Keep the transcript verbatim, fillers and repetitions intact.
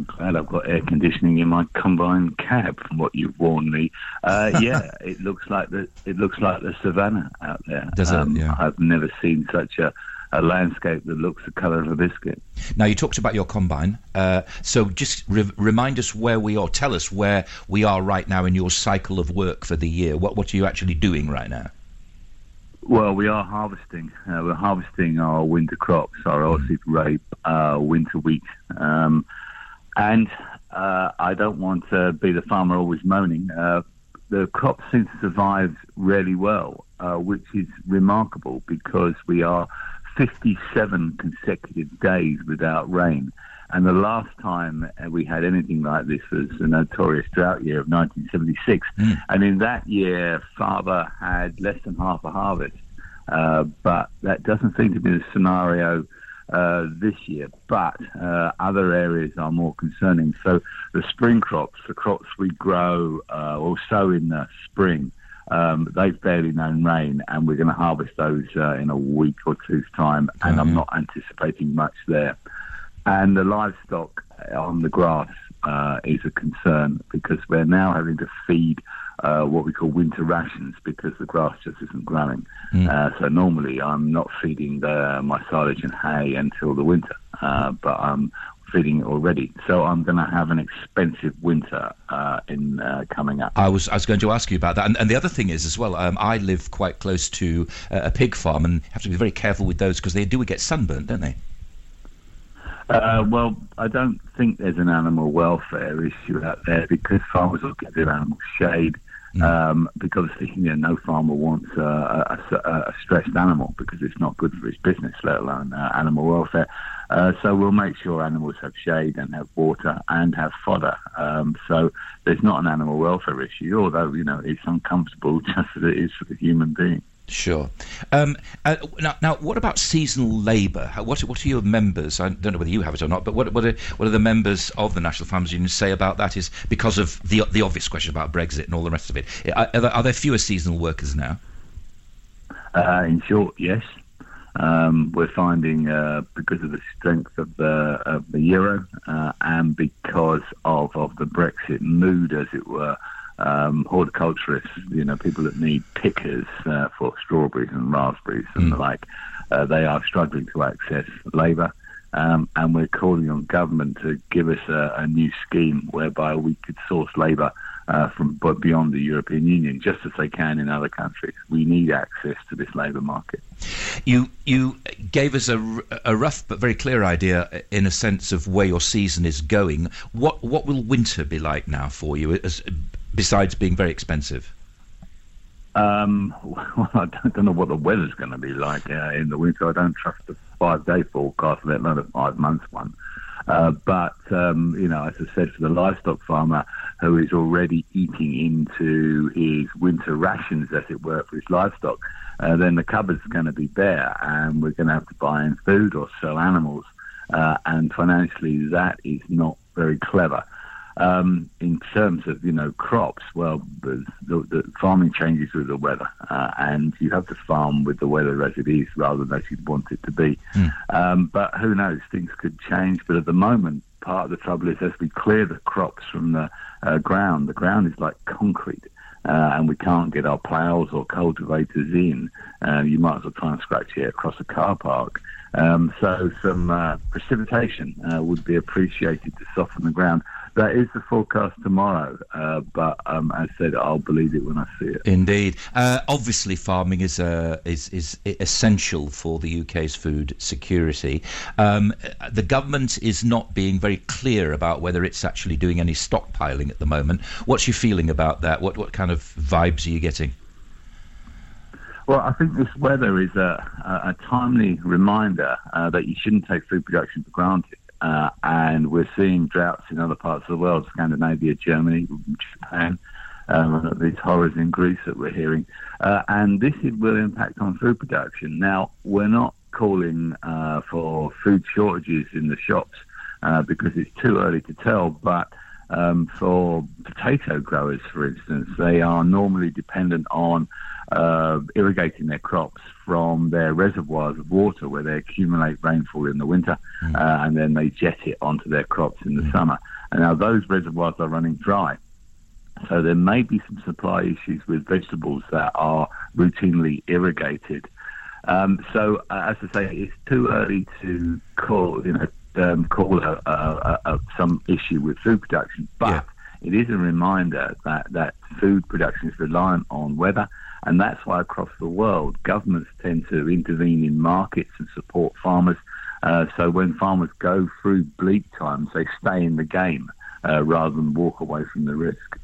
glad I've got air conditioning in my combine cab. From what you've warned me, uh, yeah, it looks like the it looks like the savannah out there. Does um, it? Yeah. I've never seen such a, a landscape that looks the colour of a biscuit. Now, you talked about your combine, uh, so just re- remind us where we are. Tell us where we are right now in your cycle of work for the year. What what are you actually doing right now? Well, we are harvesting. Uh, we're harvesting our winter crops, our oilseed rape, uh, winter wheat. Um, and uh, I don't want to be the farmer always moaning. Uh, the crop seems to survive really well, uh, which is remarkable because we are fifty-seven consecutive days without rain. And the last time we had anything like this was the notorious drought year of nineteen seventy-six. Mm. And in that year, Father had less than half a harvest. Uh, but that doesn't seem to be the scenario uh, this year. But uh, other areas are more concerning. So the spring crops, the crops we grow uh, or sow in the spring, um, they've barely known rain, and we're going to harvest those uh, in a week or two's time. And mm-hmm. I'm not anticipating much there. And the livestock on the grass uh, is a concern because we're now having to feed uh, what we call winter rations because the grass just isn't growing. Mm. Uh, so normally I'm not feeding the, my silage and hay until the winter, uh, but I'm feeding it already. So I'm going to have an expensive winter uh, in uh, coming up. I was I was going to ask you about that. And, and the other thing is as well, um, I live quite close to uh, a pig farm and have to be very careful with those because they do get sunburnt, don't they? Uh, well, I don't think there's an animal welfare issue out there because farmers will give their animals shade. Mm. Um, because you know, no farmer wants uh, a, a, a stressed animal because it's not good for his business, let alone uh, animal welfare. Uh, so we'll make sure animals have shade and have water and have fodder. Um, so there's not an animal welfare issue, although you know it's uncomfortable just as it is for the human being. Sure. Um, uh, now, now, what about seasonal labour? What, what are your members? I don't know whether you have it or not, but what, what are what are the members of the National Farmers Union say about that? Is because of the the obvious question about Brexit and all the rest of it. Are, are, there, are there fewer seasonal workers now? Uh, in short, yes. Um, we're finding uh, because of the strength of the of the euro uh, and because of of the Brexit mood, as it were. Um, horticulturists, you know, people that need pickers uh, for strawberries and raspberries and mm. the like, uh, they are struggling to access labour, um, and we're calling on government to give us a, a new scheme whereby we could source labour uh, from but beyond the European Union, just as they can in other countries. We need access to this labour market. You you gave us a, a rough but very clear idea, in a sense, of where your season is going. What what will winter be like now for you, as, besides being very expensive? Um, well, I don't, don't know what the weather's going to be like uh, in the winter. I don't trust the five-day forecast, let alone a five-month one. Uh, but, um, you know, as I said, for the livestock farmer who is already eating into his winter rations, as it were, for his livestock, uh, then the cupboard's going to be bare and we're going to have to buy in food or sell animals. Uh, and financially, that is not very clever. Um, in terms of, you know, crops, well, the, the, the farming changes with the weather, uh, and you have to farm with the weather as it is rather than as you'd want it to be. Mm. Um, but who knows, things could change. But at the moment, part of the trouble is as we clear the crops from the uh, ground, the ground is like concrete, uh, and we can't get our ploughs or cultivators in. Uh, you might as well try and scratch it across a car park. Um, so some uh, precipitation uh, would be appreciated to soften the ground. That is the forecast tomorrow, uh, but um, as I said, I'll believe it when I see it. Indeed. Uh, obviously, farming is, uh, is is essential for the U K's food security. Um, the government is not being very clear about whether it's actually doing any stockpiling at the moment. What's your feeling about that? What what kind of vibes are you getting? Well, I think this weather is a, a, a timely reminder uh, that you shouldn't take food production for granted. Uh, and we're seeing droughts in other parts of the world, Scandinavia, Germany, Japan, um, these horrors in Greece that we're hearing. Uh, and this will impact on food production. Now, we're not calling uh, for food shortages in the shops uh, because it's too early to tell, but Um, for potato growers, for instance, they are normally dependent on uh, irrigating their crops from their reservoirs of water where they accumulate rainfall in the winter, mm. uh, and then they jet it onto their crops in the mm. summer. And now those reservoirs are running dry. So there may be some supply issues with vegetables that are routinely irrigated. Um, so, uh, as I say, it's too early to call, you know, um, call a, a, a, some issue with food production, but yeah. it is a reminder that, that food production is reliant on weather, and that's why across the world governments tend to intervene in markets and support farmers. Uh, so when farmers go through bleak times, they stay in the game uh, rather than walk away from the risk.